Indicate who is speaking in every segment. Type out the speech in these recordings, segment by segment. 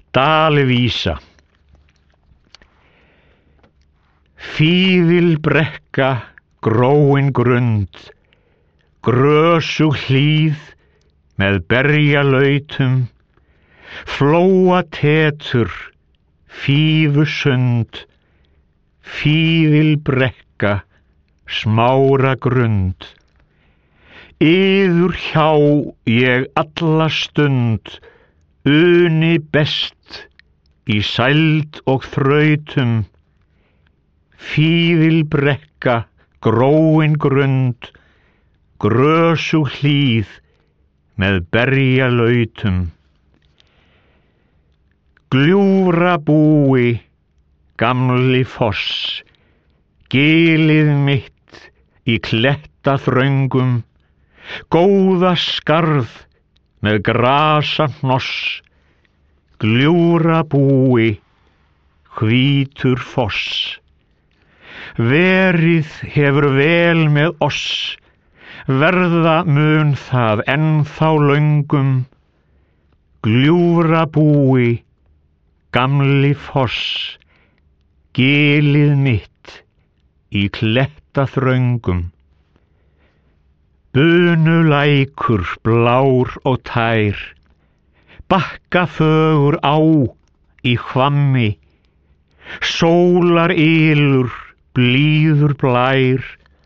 Speaker 1: Dalvísa. Fífilbrekka, gróin grund, grösug hlíð með berjalautum, flóatetur, fífusund, fífilbrekka, smáragrund. Yður hjá ég alla stund, uni best í sæld og þrautum. Fífilbrekka, gróin grund, grösug hlíð með berjalautum. Gljúfrabúi, gamli foss, gilið mitt í klettaþröngum, góða skarð með grasahnoss. Gljúfrabúi, hvítur foss. Verið hefur vel með oss, verða mun það ennþá löngum. Gljúfrabúi, gamli foss, gilið mitt í klettaþröngum. Bunulækur, blár og tær, bakkafögur á í hvammi, sólarylur, blíður blær.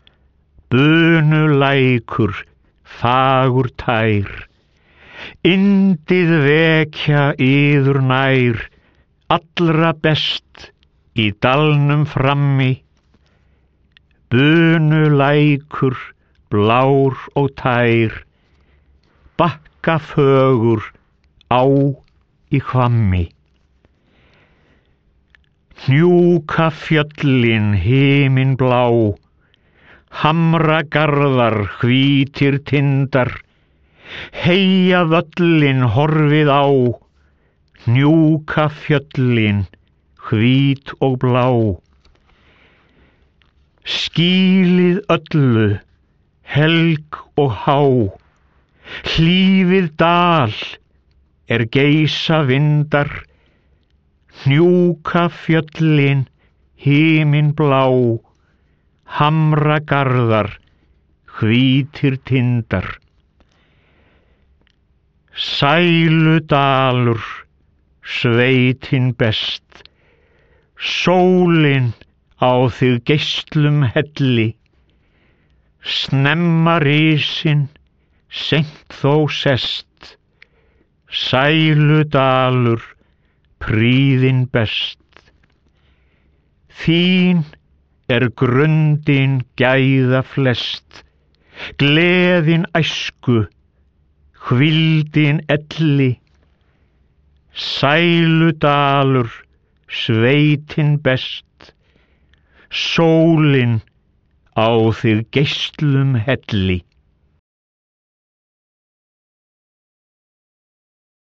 Speaker 1: Bunulækur, fagur tær, yndið vekja yður nær, allra best í dalnum frammi. Bunulækur, blár og tær, bakkafögur á í hvammi. Hnjúkafjöllin himinblá, hamragarðar hvítir tindar, Heyjavöllin horfið á. Hnjúkafjöllin hvít og blá. Skýlið öllu, helg og há, hlífið dal er geisa vindar. Hnjúkafjöllin himinblá, hamragarðar hvítir tindar. Sæludalur, sveitin best, sólin á þig geislum helli. Snemma risin, seint þó sest, sæludalur, príðin best. Þín er grundin gæða flest, gleðin æsku, hvíldin elli. Sæludalur, sveitin best, sólin á þig geislum helli.